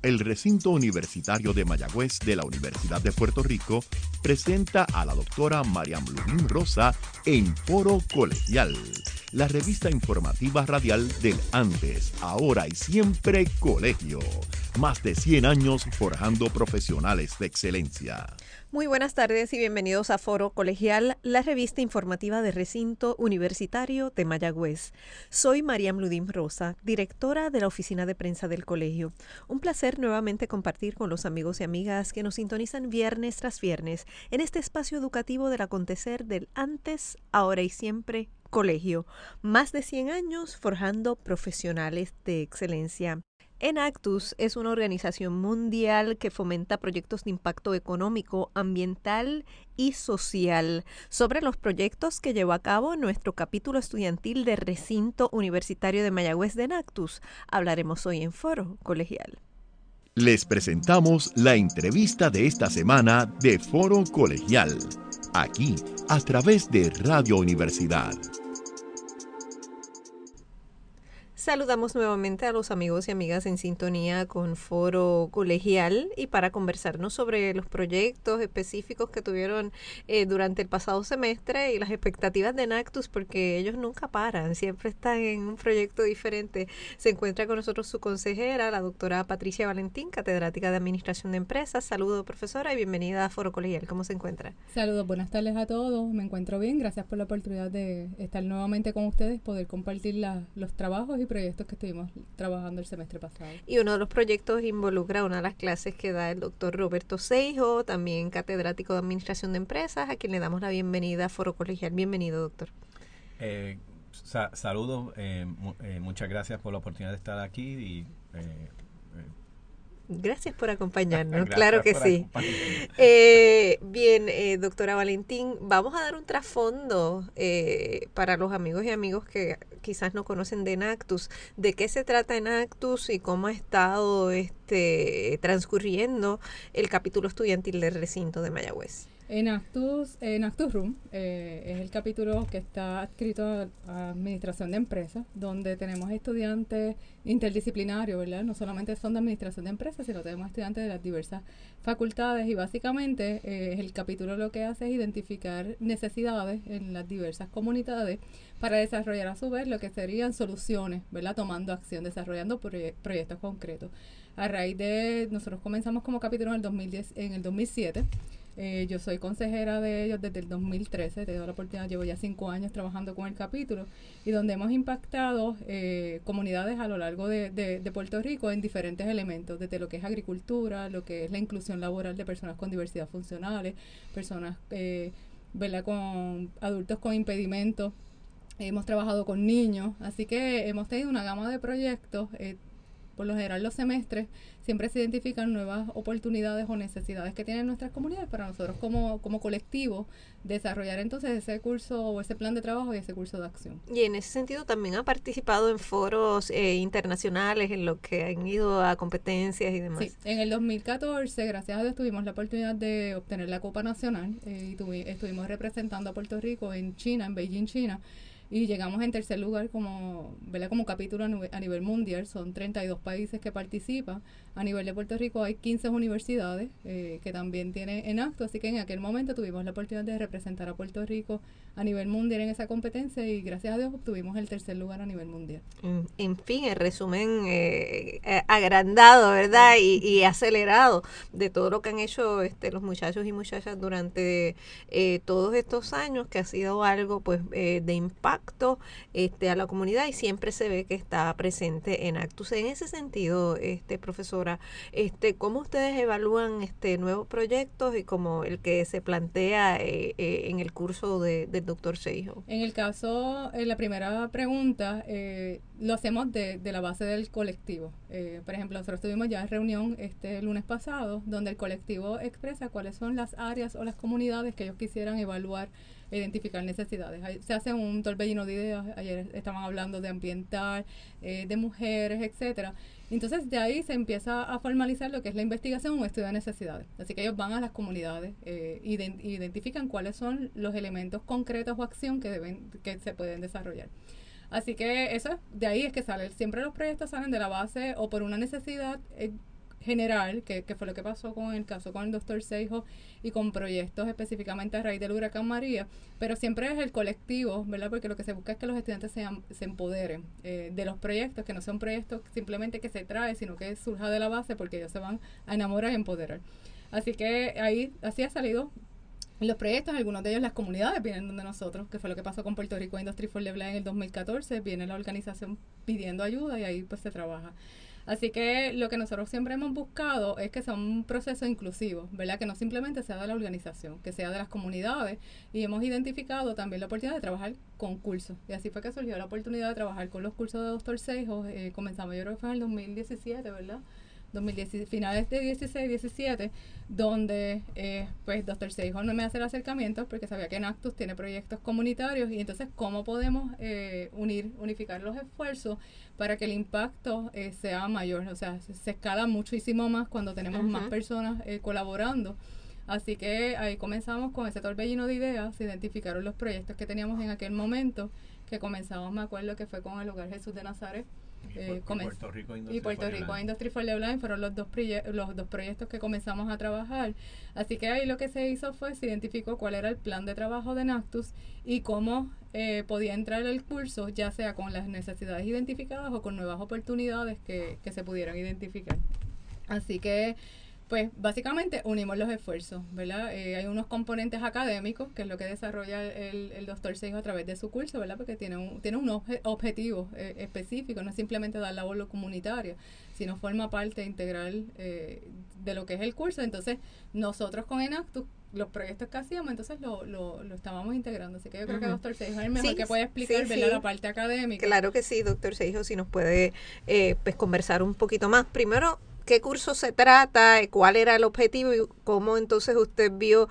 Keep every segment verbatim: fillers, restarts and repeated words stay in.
El recinto universitario de Mayagüez de la Universidad de Puerto Rico presenta a la doctora Mariam Ludín Rosa en Foro Colegial, la revista informativa radial del antes, ahora y siempre colegio. Más de cien años forjando profesionales de excelencia. Muy buenas tardes y bienvenidos a Foro Colegial, la revista informativa de Recinto Universitario de Mayagüez. Soy Mariam Ludín Rosa, directora de la Oficina de Prensa del Colegio. Un placer nuevamente compartir con los amigos y amigas que nos sintonizan viernes tras viernes en este espacio educativo del acontecer del antes, ahora y siempre colegio. Más de cien años forjando profesionales de excelencia. Enactus es una organización mundial que fomenta proyectos de impacto económico, ambiental y social. Sobre los proyectos que llevó a cabo nuestro capítulo estudiantil de Recinto Universitario de Mayagüez de Enactus, hablaremos hoy en Foro Colegial. Les presentamos la entrevista de esta semana de Foro Colegial, aquí a través de Radio Universidad. Saludamos nuevamente a los amigos y amigas en sintonía con Foro Colegial y para conversarnos sobre los proyectos específicos que tuvieron eh, durante el pasado semestre y las expectativas de Enactus, porque ellos nunca paran, siempre están en un proyecto diferente. Se encuentra con nosotros su consejera, la doctora Patricia Valentín, catedrática de Administración de Empresas. Saludos, profesora, y bienvenida a Foro Colegial. ¿Cómo se encuentra? Saludos, buenas tardes a todos. Me encuentro bien. Gracias por la oportunidad de estar nuevamente con ustedes, poder compartir la, los trabajos y proyectos que estuvimos trabajando el semestre pasado. Y uno de los proyectos involucra una de las clases que da el doctor Roberto Seijo, también catedrático de Administración de Empresas, a quien le damos la bienvenida a Foro Colegial. Bienvenido, doctor. Eh, sa- saludos, eh, mu- eh, muchas gracias por la oportunidad de estar aquí y eh, eh, Gracias por acompañarnos, Gracias claro que por sí. Eh, bien, eh, doctora Valentín, vamos a dar un trasfondo eh, para los amigos y amigos que quizás no conocen de Enactus. ¿De qué se trata Enactus y cómo ha estado este transcurriendo el capítulo estudiantil del recinto de Mayagüez? Enactus, Enactus Room eh, es el capítulo que está adscrito a, a Administración de Empresas, donde tenemos estudiantes interdisciplinarios, ¿verdad? No solamente son de Administración de Empresas, sino tenemos estudiantes de las diversas facultades y básicamente eh, el capítulo lo que hace es identificar necesidades en las diversas comunidades para desarrollar a su vez lo que serían soluciones, ¿verdad? Tomando acción, desarrollando proye- proyectos concretos. A raíz de, nosotros comenzamos como capítulo en el dos mil diez, en el dos mil siete. Eh, yo soy consejera de ellos desde el dos mil trece, te doy la oportunidad, llevo ya cinco años trabajando con el capítulo y donde hemos impactado eh, comunidades a lo largo de, de, de Puerto Rico en diferentes elementos, desde lo que es agricultura, lo que es la inclusión laboral de personas con diversidad funcionales, personas eh, ¿verdad? Con adultos con impedimentos, hemos trabajado con niños, así que hemos tenido una gama de proyectos. eh, Por lo general los semestres siempre se identifican nuevas oportunidades o necesidades que tienen nuestras comunidades para nosotros como, como colectivo desarrollar entonces ese curso o ese plan de trabajo y ese curso de acción. Y en ese sentido también ha participado en foros eh, internacionales en los que han ido a competencias y demás. Sí, en el dos mil catorce, gracias a Dios, tuvimos la oportunidad de obtener la Copa Nacional eh, y tuvi, estuvimos representando a Puerto Rico en China, en Beijing, China. Y llegamos en tercer lugar como, ¿verdad? Como capítulo a nivel, a nivel mundial. Son treinta y dos países que participan. A nivel de Puerto Rico hay quince universidades eh, que también tienen Enactus. Así que en aquel momento tuvimos la oportunidad de representar a Puerto Rico a nivel mundial en esa competencia y gracias a Dios obtuvimos el tercer lugar a nivel mundial. En, en fin, el resumen eh, eh, agrandado, ¿verdad? Y, y acelerado de todo lo que han hecho este, los muchachos y muchachas durante eh, todos estos años, que ha sido algo pues eh, de impacto este, a la comunidad y siempre se ve que está presente en Enactus. En ese sentido, este, profesora, este, ¿cómo ustedes evalúan este nuevos proyectos y como el que se plantea eh, eh, en el curso de, del doctor Seijo? En el caso, en la primera pregunta, eh, lo hacemos de, de la base del colectivo. Eh, por ejemplo, nosotros tuvimos ya reunión este lunes pasado, donde el colectivo expresa cuáles son las áreas o las comunidades que ellos quisieran evaluar, identificar necesidades. Ahí se hace un torbellino de ideas. Ayer estaban hablando de ambiental, eh, de mujeres, etcétera. Entonces, de ahí se empieza a formalizar lo que es la investigación o estudio de necesidades. Así que ellos van a las comunidades, eh, ident- identifican cuáles son los elementos concretos o acción que deben que se pueden desarrollar. Así que eso, de ahí es que sale. Siempre los proyectos salen de la base o por una necesidad eh, general, que, que fue lo que pasó con el caso con el doctor Seijo y con proyectos específicamente a raíz del huracán María, pero siempre es el colectivo, ¿verdad? Porque lo que se busca es que los estudiantes sean, se empoderen eh, de los proyectos, que no son proyectos simplemente que se trae, sino que surja de la base porque ellos se van a enamorar y empoderar. Así que ahí así ha salido los proyectos, algunos de ellos las comunidades vienen de nosotros, que fue lo que pasó con Puerto Rico Industry for the Blind en el dos mil catorce, viene la organización pidiendo ayuda y ahí pues se trabaja. Así que lo que nosotros siempre hemos buscado es que sea un proceso inclusivo, ¿verdad? Que no simplemente sea de la organización, que sea de las comunidades, y hemos identificado también la oportunidad de trabajar con cursos. Y así fue que surgió la oportunidad de trabajar con los cursos de doctor Seijo. Eh, comenzamos, yo creo que fue en el dos mil diecisiete, ¿verdad? dos mil diez, finales de dieciséis, diecisiete, donde eh, pues doctor Seijo no me hace el acercamiento porque sabía que Enactus tiene proyectos comunitarios y entonces cómo podemos eh, unir, unificar los esfuerzos para que el impacto eh, sea mayor, o sea, se, se escala muchísimo más cuando tenemos uh-huh. más personas eh, colaborando. Así que ahí comenzamos con ese torbellino de ideas, se identificaron los proyectos que teníamos en aquel momento, que comenzamos, me acuerdo que fue con el Hogar Jesús de Nazaret, Eh, y Puerto Rico Industry, y Puerto Rico Industry for the Blind fueron los dos, los dos proyectos que comenzamos a trabajar. Así que ahí lo que se hizo fue, se identificó cuál era el plan de trabajo de Enactus y cómo eh, podía entrar el curso, ya sea con las necesidades identificadas o con nuevas oportunidades que, que se pudieran identificar. Así que pues básicamente unimos los esfuerzos, ¿verdad? Eh, hay unos componentes académicos, que es lo que desarrolla el, el doctor Seijo a través de su curso, ¿verdad? Porque tiene un, tiene un obje, objetivo eh, específico, no es simplemente dar la bola comunitaria, sino forma parte integral eh, de lo que es el curso. Entonces, nosotros con Enactus, los proyectos que hacíamos, entonces lo, lo, lo estábamos integrando. Así que yo creo uh-huh. que doctor Seijo es el mejor sí, que puede explicar, sí, ¿verdad? Sí. La parte académica. Claro que sí, doctor Seijo, si nos puede eh, pues conversar un poquito más. Primero, ¿qué curso se trata? ¿Cuál era el objetivo? ¿Y cómo entonces usted vio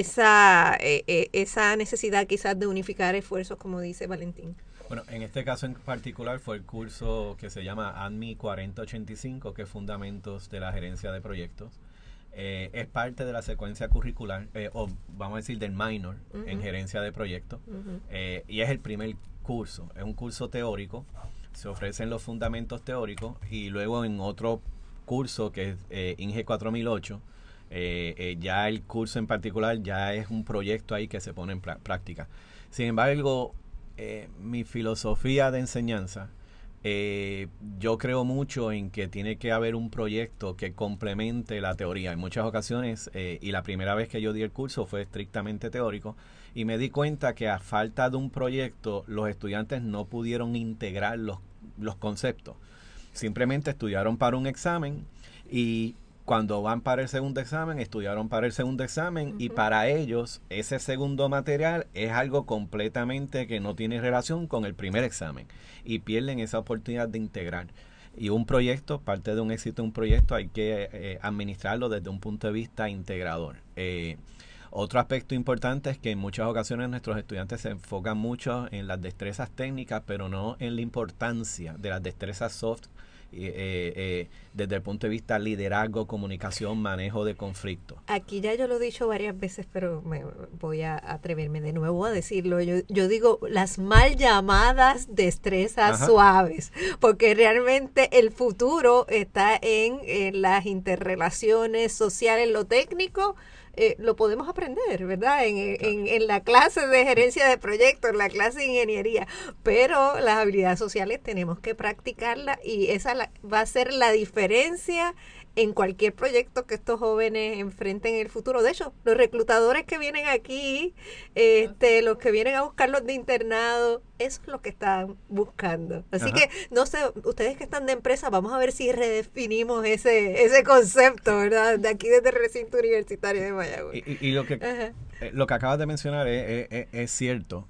esa, eh, eh, esa necesidad quizás de unificar esfuerzos, como dice Valentín? Bueno, en este caso en particular fue el curso que se llama A N M I cuarenta ochenta y cinco, que es Fundamentos de la Gerencia de Proyectos. Eh, es parte de la secuencia curricular, eh, o vamos a decir del minor uh-huh. en Gerencia de Proyectos. Uh-huh. Eh, y es el primer curso. Es un curso teórico. Se ofrecen los fundamentos teóricos y luego en otro curso que es eh, INGE cuatro mil ocho, eh, eh, ya el curso en particular ya es un proyecto ahí que se pone en pra- práctica. Sin embargo, eh, mi filosofía de enseñanza, eh, yo creo mucho en que tiene que haber un proyecto que complemente la teoría. En muchas ocasiones, eh, y la primera vez que yo di el curso fue estrictamente teórico, y me di cuenta que a falta de un proyecto, los estudiantes no pudieron integrar los, los conceptos. Simplemente estudiaron para un examen y cuando van para el segundo examen, estudiaron para el segundo examen uh-huh. y para ellos ese segundo material es algo completamente que no tiene relación con el primer examen y pierden esa oportunidad de integrar. Y un proyecto, parte de un éxito de un proyecto, hay que eh, administrarlo desde un punto de vista integrador. Eh, Otro aspecto importante es que en muchas ocasiones nuestros estudiantes se enfocan mucho en las destrezas técnicas, pero no en la importancia de las destrezas soft eh, eh, desde el punto de vista liderazgo, comunicación, manejo de conflictos. Aquí ya yo lo he dicho varias veces, pero me voy a atreverme de nuevo a decirlo. Yo, yo digo las mal llamadas destrezas Ajá. suaves, porque realmente el futuro está en, en las interrelaciones sociales, lo técnico. Eh, lo podemos aprender, ¿verdad? En, en, en la clase de gerencia de proyectos, en la clase de ingeniería, pero las habilidades sociales tenemos que practicarlas y esa la, va a ser la diferencia en cualquier proyecto que estos jóvenes enfrenten en el futuro. De hecho, los reclutadores que vienen aquí, este, los que vienen a buscarlos de internado, eso es lo que están buscando. Así Ajá. que, no sé, ustedes que están de empresa, vamos a ver si redefinimos ese ese concepto, ¿verdad? De aquí desde el recinto universitario de Mayagüez. Y, y, y lo que eh, lo que acabas de mencionar es, es, es cierto.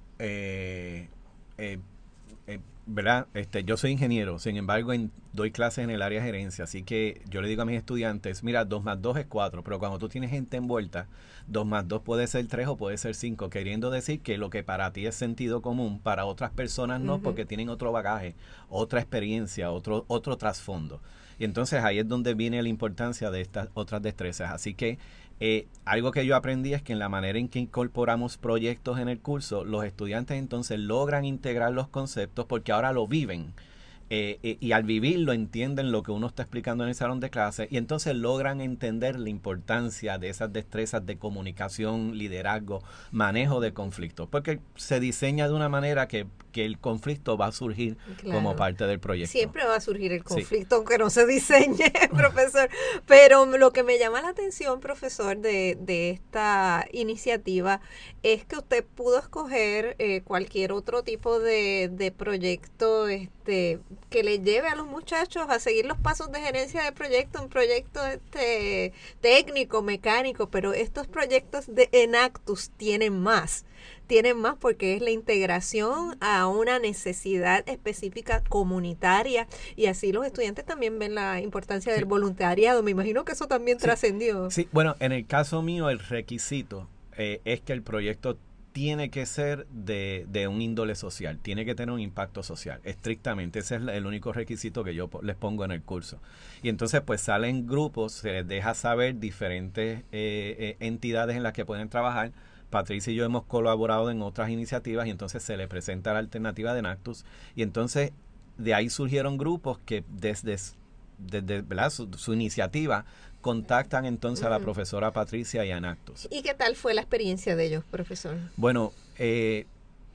Eh, eh, eh, ¿verdad? Este, yo soy ingeniero, sin embargo en, doy clases en el área de gerencia, así que yo le digo a mis estudiantes, mira, dos más dos es cuatro, pero cuando tú tienes gente envuelta, dos más dos puede ser tres o puede ser cinco, queriendo decir que lo que para ti es sentido común, para otras personas no, uh-huh. porque tienen otro bagaje, otra experiencia, otro, otro trasfondo. Y entonces ahí es donde viene la importancia de estas otras destrezas. Así que eh, algo que yo aprendí es que en la manera en que incorporamos proyectos en el curso, los estudiantes entonces logran integrar los conceptos porque ahora lo viven. Eh, eh, y al vivirlo entienden lo que uno está explicando en el salón de clase y entonces logran entender la importancia de esas destrezas de comunicación, liderazgo, manejo de conflictos, porque se diseña de una manera que, que el conflicto va a surgir claro. como parte del proyecto. Siempre va a surgir el conflicto, sí. aunque no se diseñe, profesor. Pero lo que me llama la atención, profesor, de, de esta iniciativa es que usted pudo escoger eh, cualquier otro tipo de, de proyecto este que le lleve a los muchachos a seguir los pasos de gerencia de proyecto, un proyecto este técnico, mecánico, pero estos proyectos de Enactus tienen más, tienen más porque es la integración a una necesidad específica comunitaria y así los estudiantes también ven la importancia sí. del voluntariado. Me imagino que eso también sí. trascendió. Sí, bueno, en el caso mío el requisito eh, es que el proyecto tiene que ser de, de un índole social, tiene que tener un impacto social, estrictamente. Ese es el único requisito que yo les pongo en el curso. Y entonces pues salen grupos, se les deja saber diferentes eh, eh, entidades en las que pueden trabajar. Patricia y yo hemos colaborado en otras iniciativas y entonces se le presenta la alternativa de Enactus y entonces de ahí surgieron grupos que desde, desde ¿verdad? Su, su iniciativa contactan entonces a la profesora Patricia y a Enactus. ¿Y qué tal fue la experiencia de ellos, profesor? Bueno, eh,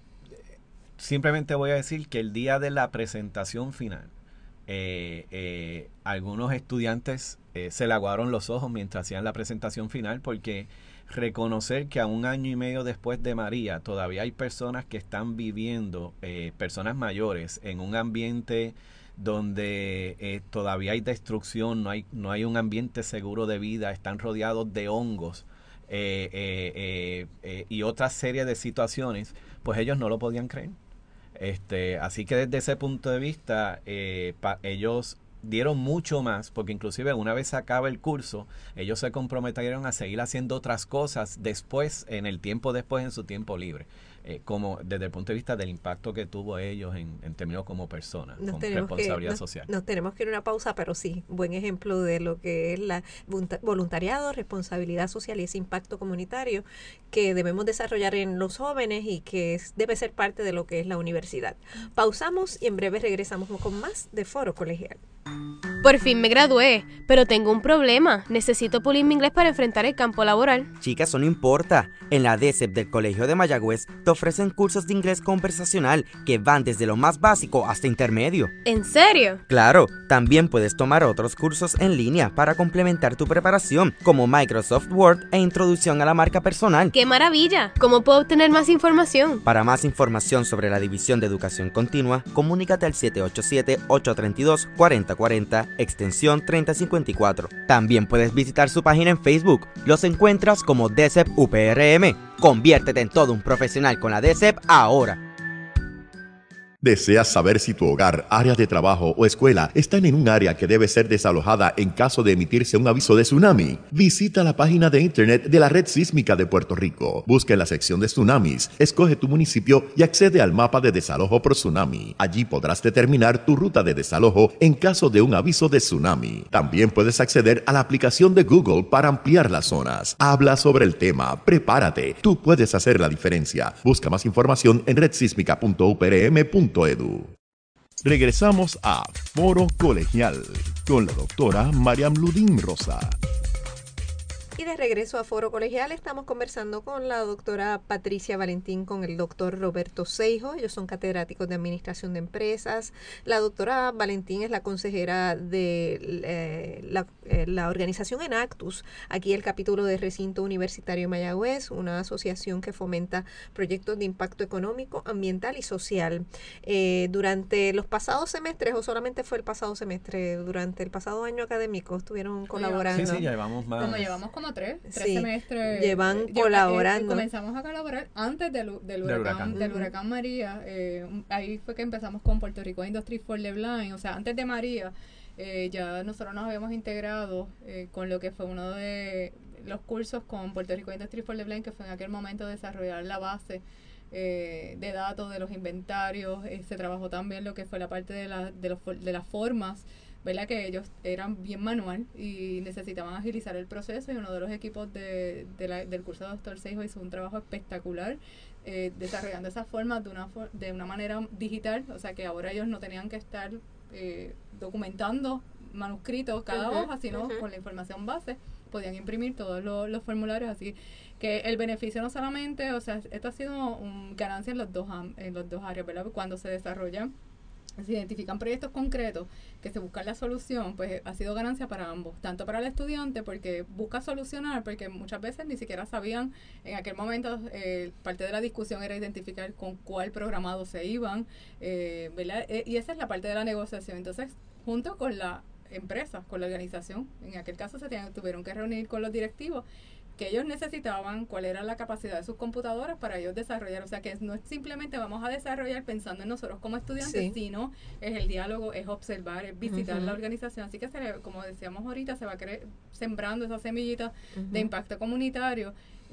simplemente voy a decir que el día de la presentación final, eh, eh, algunos estudiantes eh, se le aguaron los ojos mientras hacían la presentación final porque reconocer que a un año y medio después de María todavía hay personas que están viviendo, eh, personas mayores, en un ambiente donde eh, todavía hay destrucción, no hay, no hay un ambiente seguro de vida, están rodeados de hongos eh, eh, eh, eh, y otra serie de situaciones, pues ellos no lo podían creer. Este, así que desde ese punto de vista, eh, pa, ellos dieron mucho más, porque inclusive una vez se acaba el curso, ellos se comprometieron a seguir haciendo otras cosas después, en el tiempo después, en su tiempo libre, eh, como desde el punto de vista del impacto que tuvo ellos en, en términos como personas, con responsabilidad que, nos, social. Nos tenemos que ir a una pausa, pero sí, buen ejemplo de lo que es la voluntariado, responsabilidad social y ese impacto comunitario que debemos desarrollar en los jóvenes y que es, debe ser parte de lo que es la universidad. Pausamos y en breve regresamos con más de Foro Colegial. Por fin me gradué, pero tengo un problema. Necesito pulir mi inglés para enfrentar el campo laboral. Chica, eso no importa. En la D E S E P del Colegio de Mayagüez te ofrecen cursos de inglés conversacional que van desde lo más básico hasta intermedio. ¿En serio? Claro, también puedes tomar otros cursos en línea para complementar tu preparación, como Microsoft Word e Introducción a la Marca Personal. ¡Qué maravilla! ¿Cómo puedo obtener más información? Para más información sobre la División de Educación Continua, comunícate al siete ocho siete, ocho tres dos, cuatro cero cuatro cero, extensión treinta cincuenta y cuatro. También puedes visitar su página en Facebook. Los encuentras como D E S E P U P R M. Conviértete en todo un profesional con la D E S E P ahora. ¿Deseas saber si tu hogar, área de trabajo o escuela están en un área que debe ser desalojada en caso de emitirse un aviso de tsunami? Visita la página de internet de la Red Sísmica de Puerto Rico. Busca en la sección de tsunamis, escoge tu municipio y accede al mapa de desalojo por tsunami. Allí podrás determinar tu ruta de desalojo en caso de un aviso de tsunami. También puedes acceder a la aplicación de Google para ampliar las zonas. Habla sobre el tema, prepárate, tú puedes hacer la diferencia. Busca más información en red sísmica punto u p r m punto edu. Regresamos a Foro Colegial con la doctora Mariam Ludín Rosa. Y de regreso a Foro Colegial estamos conversando con la doctora Patricia Valentín, con el doctor Roberto Seijo. Ellos son catedráticos de Administración de Empresas. La doctora Valentín es la consejera de eh, la, eh, la organización Enactus, aquí el capítulo de Recinto Universitario Mayagüez, una asociación que fomenta proyectos de impacto económico, ambiental y social. Eh, durante los pasados semestres, o solamente fue el pasado semestre, durante el pasado año académico, estuvieron colaborando. Sí, sí, ya llevamos más. Como llevamos como tres, tres sí, semestres. Llevan eh, colaborando. Eh, comenzamos a colaborar antes del, del, huracán, huracán. del huracán María. Eh, ahí fue que empezamos con Puerto Rico Industry for the Blind. O sea, antes de María, eh, ya nosotros nos habíamos integrado eh, con lo que fue uno de los cursos con Puerto Rico Industry for the Blind, que fue en aquel momento desarrollar la base eh, de datos de los inventarios. Eh, se trabajó también lo que fue la parte de, la, de, los, de las formas, ¿verdad? Que ellos eran bien manual y necesitaban agilizar el proceso, y uno de los equipos de, de la, del curso de doctor Seijo hizo un trabajo espectacular eh, desarrollando esas formas de una, de una manera digital, o sea que ahora ellos no tenían que estar eh, documentando manuscritos cada Uh-huh, hoja, sino uh-huh. con la información base podían imprimir todos los, los formularios, así que el beneficio no solamente, o sea, esto ha sido un ganancia en los dos en los dos áreas, ¿verdad? Cuando se desarrollan, se identifican proyectos concretos que se buscan la solución, pues ha sido ganancia para ambos, tanto para el estudiante porque busca solucionar, porque muchas veces ni siquiera sabían en aquel momento, eh, parte de la discusión era identificar con cuál programado se iban, eh, ¿verdad? Eh, y esa es la parte de la negociación. Entonces, junto con la empresa, con la organización, en aquel caso se tenían, tuvieron que reunir con los directivos que ellos necesitaban, cuál era la capacidad de sus computadoras para ellos desarrollar. O sea, que no es simplemente vamos a desarrollar pensando en nosotros como estudiantes, Sí. sino es el diálogo, es observar, es visitar Uh-huh. la organización. Así que, se le, como decíamos ahorita, se va a cre- sembrando esa semillita Uh-huh. de impacto comunitario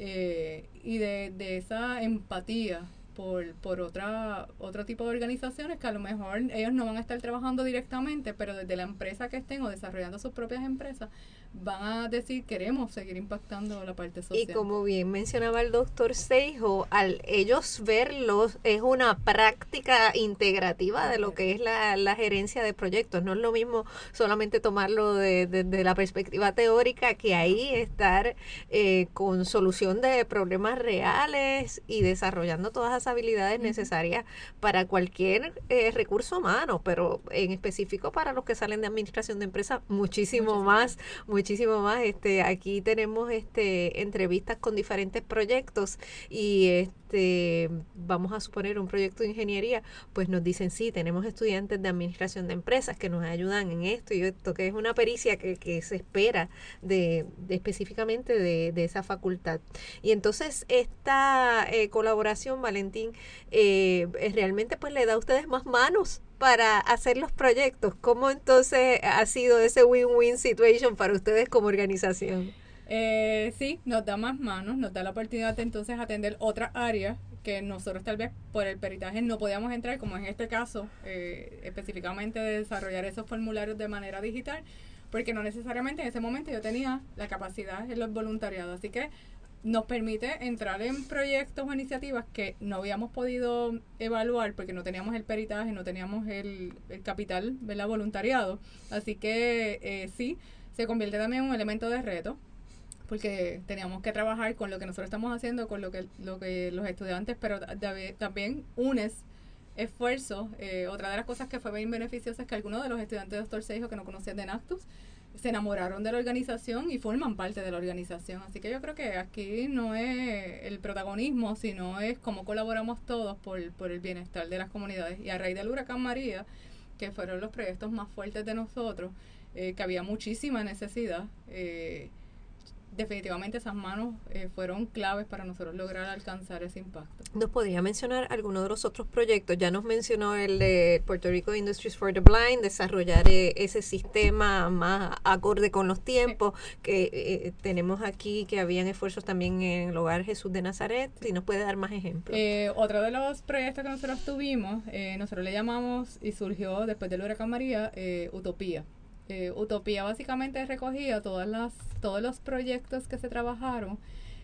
eh, y de, de esa empatía por, por otra otro tipo de organizaciones que a lo mejor ellos no van a estar trabajando directamente, pero desde la empresa que estén o desarrollando sus propias empresas, van a decir queremos seguir impactando la parte social. Y como bien mencionaba el doctor Seijo, al ellos verlos es una práctica integrativa de lo que es la, la gerencia de proyectos. No es lo mismo solamente tomarlo de, de, de la perspectiva teórica, que ahí estar eh, con solución de problemas reales y desarrollando todas las habilidades necesarias para cualquier eh, recurso humano, pero en específico para los que salen de administración de empresas, muchísimo, Muchísimo. más, muchísimo más. Este, aquí tenemos este entrevistas con diferentes proyectos y este vamos a suponer un proyecto de ingeniería, pues nos dicen sí, tenemos estudiantes de administración de empresas que nos ayudan en esto y esto, que es una pericia que, que se espera de, de específicamente de, de esa facultad. Y entonces esta eh, colaboración, Valentín, eh, realmente pues le da a ustedes más manos para hacer los proyectos. ¿Cómo entonces ha sido ese win-win situation para ustedes como organización? Eh, sí, nos da más manos, nos da la oportunidad de entonces atender otras áreas que nosotros tal vez por el peritaje no podíamos entrar, como en este caso, eh, específicamente de desarrollar esos formularios de manera digital, porque no necesariamente en ese momento yo tenía la capacidad en los voluntariados. Así que nos permite entrar en proyectos o iniciativas que no habíamos podido evaluar porque no teníamos el peritaje, no teníamos el, el capital, ¿verdad? Voluntariado. Así que eh, sí, se convierte también en un elemento de reto, porque teníamos que trabajar con lo que nosotros estamos haciendo, con lo que, lo que los estudiantes, pero de, también unes esfuerzo. Eh, otra de las cosas que fue bien beneficiosa es que algunos de los estudiantes de doctor Seijo que no conocían de Nactus se enamoraron de la organización y forman parte de la organización. Así que yo creo que aquí no es el protagonismo, sino es cómo colaboramos todos por, por el bienestar de las comunidades. Y a raíz del huracán María, que fueron los proyectos más fuertes de nosotros, eh, que había muchísima necesidad, eh, definitivamente esas manos eh, fueron claves para nosotros lograr alcanzar ese impacto. ¿Nos podría mencionar alguno de los otros proyectos? Ya nos mencionó el de Puerto Rico Industries for the Blind, desarrollar eh, ese sistema más acorde con los tiempos, sí. que eh, tenemos aquí, que habían esfuerzos también en el Hogar Jesús de Nazaret. Si nos puede dar más ejemplos. Eh, otro de los proyectos que nosotros tuvimos, eh, nosotros le llamamos, y surgió después del huracán María, eh, Utopía. Eh, Utopía básicamente recogía todas las todos los proyectos que se trabajaron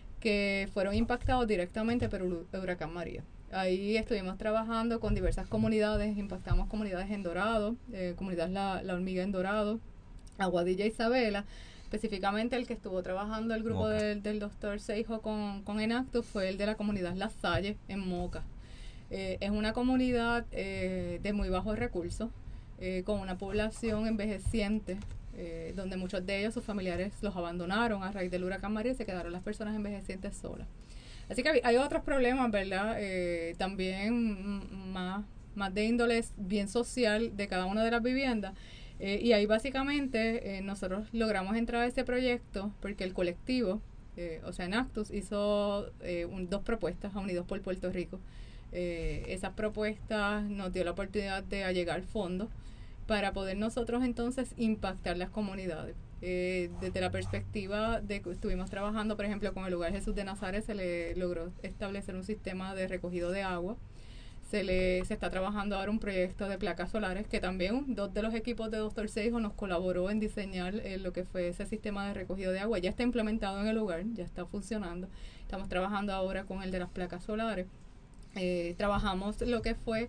que fueron impactados directamente por el huracán María. Ahí estuvimos trabajando con diversas comunidades, impactamos comunidades en Dorado, eh, comunidad La, La Hormiga en Dorado, Aguadilla, Isabela. Específicamente el que estuvo trabajando el grupo okay. del, del doctor Seijo con, con Enactus fue el de la comunidad La Salle en Moca. Eh, es una comunidad eh, de muy bajos recursos, Eh, con una población envejeciente, eh, donde muchos de ellos, sus familiares, los abandonaron a raíz del huracán María y se quedaron las personas envejecientes solas. Así que hay, hay otros problemas, ¿verdad? Eh, también más, más de índole bien social de cada una de las viviendas. Eh, y ahí básicamente eh, nosotros logramos entrar a ese proyecto porque el colectivo, eh, o sea, Enactus, hizo eh, un, dos propuestas a Unidos por Puerto Rico. Eh, esas propuestas nos dio la oportunidad de allegar fondos para poder nosotros entonces impactar las comunidades. Eh, desde la perspectiva de que estuvimos trabajando, por ejemplo, con el Hogar Jesús de Nazaret, se le logró establecer un sistema de recogido de agua. Se le se está trabajando ahora un proyecto de placas solares, que también dos de los equipos de doctor Seijo nos colaboró en diseñar eh, lo que fue ese sistema de recogido de agua. Ya está implementado en el hogar, ya está funcionando. Estamos trabajando ahora con el de las placas solares. Eh, trabajamos lo que fue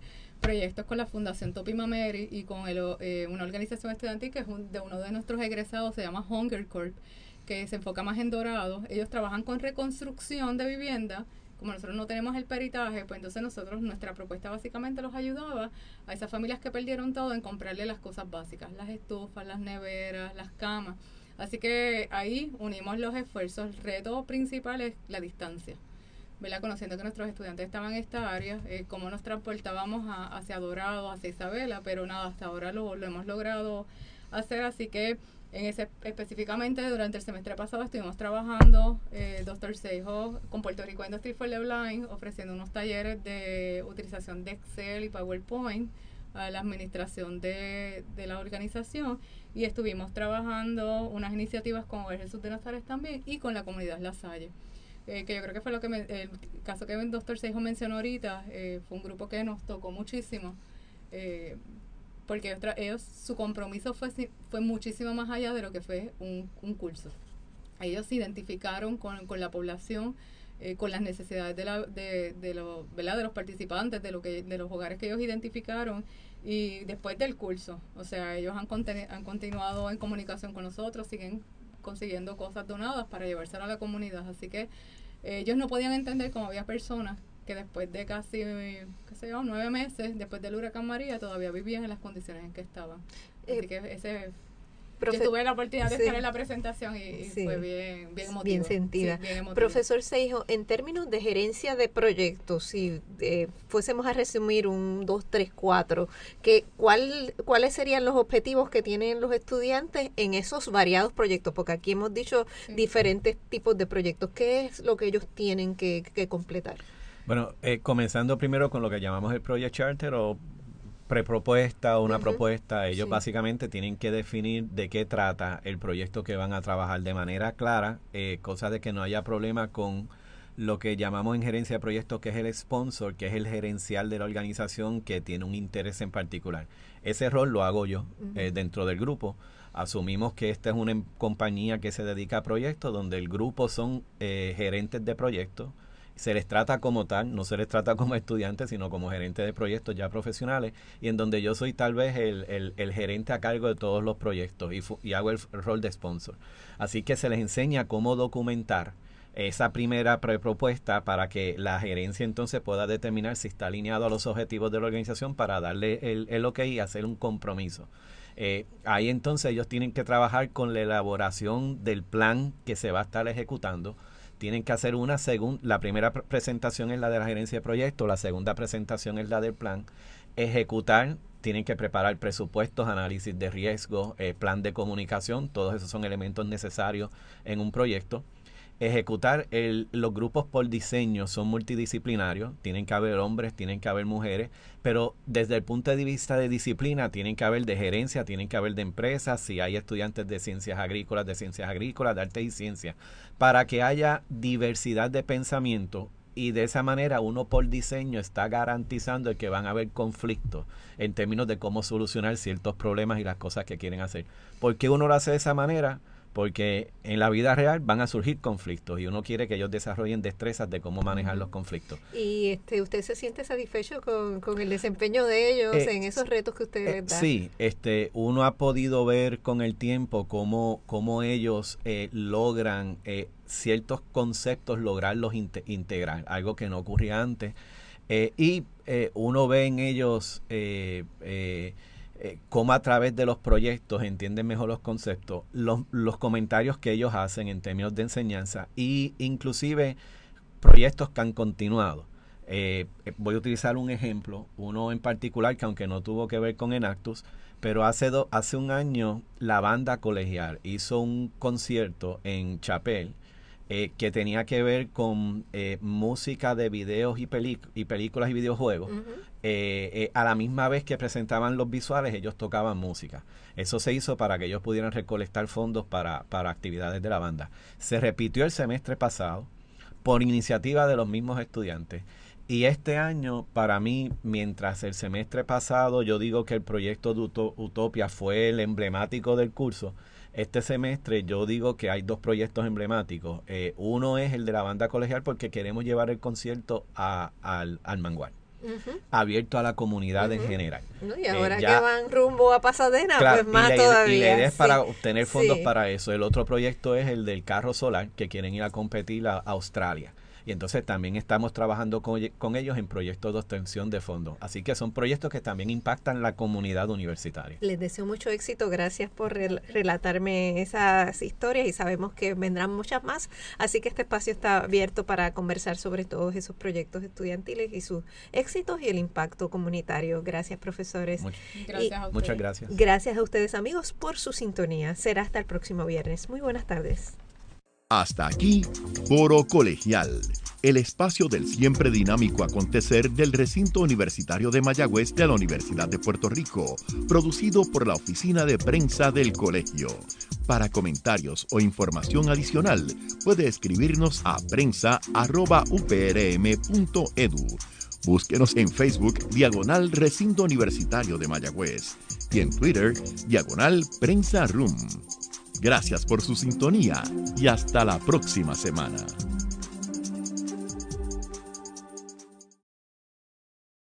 proyectos con la Fundación Topi Mameri y con el, eh, una organización estudiantil que es un, de uno de nuestros egresados, se llama Hunger Corp, que se enfoca más en Dorado. Ellos trabajan con reconstrucción de vivienda. Como nosotros no tenemos el peritaje, pues entonces nosotros, nuestra propuesta básicamente los ayudaba a esas familias que perdieron todo en comprarle las cosas básicas, las estufas, las neveras, las camas. Así que ahí unimos los esfuerzos. El reto principal es la distancia, ¿verdad? Conociendo que nuestros estudiantes estaban en esta área, eh, cómo nos transportábamos a, hacia Dorado, hacia Isabela, pero nada, hasta ahora lo, lo hemos logrado hacer, así que en ese específicamente durante el semestre pasado estuvimos trabajando eh, doctor Seijo con Puerto Rico Industry for the Blind, ofreciendo unos talleres de utilización de Excel y PowerPoint a la administración de, de la organización, y estuvimos trabajando unas iniciativas con el Jesús de Nazaret también y con la comunidad La Salle. Eh, que yo creo que fue lo que me, el caso que el doctor Seijo mencionó ahorita, eh, fue un grupo que nos tocó muchísimo, eh, porque ellos, ellos su compromiso fue fue muchísimo más allá de lo que fue un, un curso. Ellos se identificaron con, con la población, eh, con las necesidades de la de, de, lo, ¿verdad? de los participantes, de lo que de los hogares que ellos identificaron, y después del curso, o sea, ellos han, conten, han continuado en comunicación con nosotros, siguen consiguiendo cosas donadas para llevárselo a la comunidad. Así que eh, ellos no podían entender cómo había personas que después de casi, qué sé yo, nueve meses, después del huracán María, todavía vivían en las condiciones en que estaban. Así eh, que ese... Profe- yo tuve la oportunidad de sí. estar en la presentación y, y sí. fue bien, bien emotivo. Bien sentida. Sí, bien emotivo. Profesor Seijo, en términos de gerencia de proyectos, si eh, fuésemos a resumir un dos, tres, cuatro, que, ¿cuál, ¿cuáles serían los objetivos que tienen los estudiantes en esos variados proyectos? Porque aquí hemos dicho sí. diferentes tipos de proyectos. ¿Qué es lo que ellos tienen que, que completar? Bueno, eh, comenzando primero con lo que llamamos el Project Charter o prepropuesta o una uh-huh. propuesta, ellos sí. básicamente tienen que definir de qué trata el proyecto que van a trabajar de manera clara, eh, cosa de que no haya problema con lo que llamamos en gerencia de proyectos, que es el sponsor, que es el gerencial de la organización que tiene un interés en particular. Ese rol lo hago yo uh-huh. eh, dentro del grupo. Asumimos que esta es una compañía que se dedica a proyectos, donde el grupo son eh, gerentes de proyectos. Se les trata como tal, no se les trata como estudiantes, sino como gerentes de proyectos ya profesionales, y en donde yo soy tal vez el, el, el gerente a cargo de todos los proyectos y, fu- y hago el, el rol de sponsor. Así que se les enseña cómo documentar esa primera prepropuesta para que la gerencia entonces pueda determinar si está alineado a los objetivos de la organización para darle el, el ok y hacer un compromiso. Eh, ahí entonces ellos tienen que trabajar con la elaboración del plan que se va a estar ejecutando. Tienen que hacer una segunda, la primera pr- presentación es la de la gerencia de proyectos, la segunda presentación es la del plan, ejecutar, tienen que preparar presupuestos, análisis de riesgo, eh, plan de comunicación, todos esos son elementos necesarios en un proyecto. Ejecutar, el, los grupos por diseño son multidisciplinarios, tienen que haber hombres, tienen que haber mujeres, pero desde el punto de vista de disciplina tienen que haber de gerencia, tienen que haber de empresas, si hay estudiantes de ciencias agrícolas, de ciencias agrícolas, de arte y ciencias, para que haya diversidad de pensamiento, y de esa manera uno por diseño está garantizando el que van a haber conflictos en términos de cómo solucionar ciertos problemas y las cosas que quieren hacer. ¿Por qué uno lo hace de esa manera? Porque en la vida real van a surgir conflictos y uno quiere que ellos desarrollen destrezas de cómo manejar los conflictos. ¿Y este usted se siente satisfecho con, con el desempeño de ellos eh, en esos retos que usted eh, les da? Sí, este, uno ha podido ver con el tiempo cómo, cómo ellos eh, logran eh, ciertos conceptos, lograrlos inte- integrar, algo que no ocurría antes. Eh, y eh, uno ve en ellos... Eh, eh, Eh, cómo a través de los proyectos entienden mejor los conceptos, los, los comentarios que ellos hacen en términos de enseñanza y inclusive proyectos que han continuado. Eh, voy a utilizar un ejemplo, uno en particular que aunque no tuvo que ver con Enactus, pero hace, do, hace un año la banda colegial hizo un concierto en Chapel eh, que tenía que ver con eh, música de videos y, pelic- y películas y videojuegos. Uh-huh. Eh, eh, a la misma vez que presentaban los visuales, ellos tocaban música. Eso se hizo para que ellos pudieran recolectar fondos para, para actividades de la banda. Se repitió el semestre pasado por iniciativa de los mismos estudiantes. Y este año, para mí, mientras el semestre pasado yo digo que el proyecto de Uto- Utopia fue el emblemático del curso, este semestre yo digo que hay dos proyectos emblemáticos. Eh, uno es el de la banda colegial porque queremos llevar el concierto a, al, al Mangual. uh-huh. abierto a la comunidad uh-huh. en general. No, y ahora eh, ya, que van rumbo a Pasadena, claro, pues más y la, todavía. Y la idea es sí. para obtener fondos sí. para eso. El otro proyecto es el del carro solar, que quieren ir a competir a Australia. Y entonces también estamos trabajando con, con ellos en proyectos de obtención de fondos. Así que son proyectos que también impactan la comunidad universitaria. Les deseo mucho éxito. Gracias por rel- relatarme esas historias y sabemos que vendrán muchas más. Así que este espacio está abierto para conversar sobre todos esos proyectos estudiantiles y sus éxitos y el impacto comunitario. Gracias, profesores. Much- gracias y a ustedes. Muchas gracias. Gracias a ustedes, amigos, por su sintonía. Será hasta el próximo viernes. Muy buenas tardes. Hasta aquí, Foro Colegial, el espacio del siempre dinámico acontecer del recinto universitario de Mayagüez de la Universidad de Puerto Rico, producido por la Oficina de Prensa del Colegio. Para comentarios o información adicional, puede escribirnos a prensa arroba u p r m punto e d u. Búsquenos en Facebook, diagonal Recinto Universitario de Mayagüez, y en Twitter, diagonal Prensa Room. Gracias por su sintonía y hasta la próxima semana.